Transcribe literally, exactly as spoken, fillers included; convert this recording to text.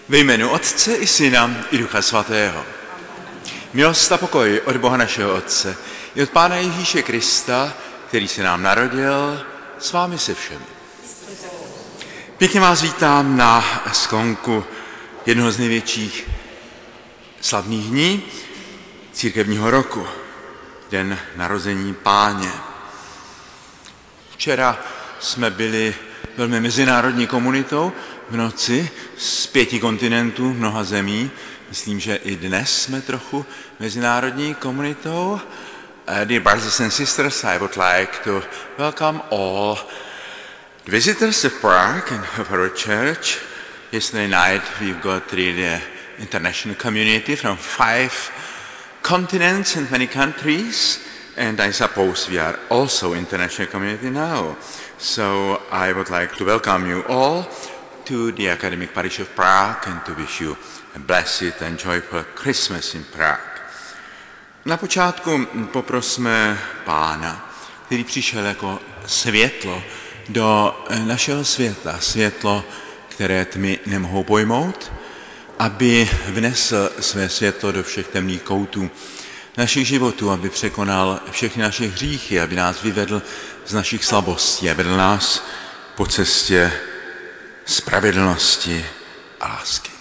Ve jménu Otce i Syna i Ducha Svatého. Milost a pokoj od Boha našeho Otce i od Pána Ježíše Krista, který se nám narodil, s vámi se všemi. Pěkně vás vítám na sklonku jednoho z největších slavných dní církevního roku, den narození Páně. Včera jsme byli velmi mezinárodní komunitou v noci z pěti kontinentů, mnoha zemí. Myslím, že i dnes jsme trochu mezinárodní komunitou. Uh, dear brothers and sisters, I would like to welcome all the visitors of Prague and of our church. Yesterday night we've got really an international community from five continents and many countries, and I suppose we are also international community now. So I would like to welcome you all to the Academic Parish of Prague and to wish you a blessed and joyful Christmas in Prague. Na počátku poprosme Pána, který přišel jako světlo do našeho světa, světlo, které tmy nemohou pojmout, aby vnesl své světlo do všech temných koutů našich životů, aby překonal všechny naše hříchy, aby nás vyvedl z našich slabostí a vedl nás po cestě spravedlnosti a lásky.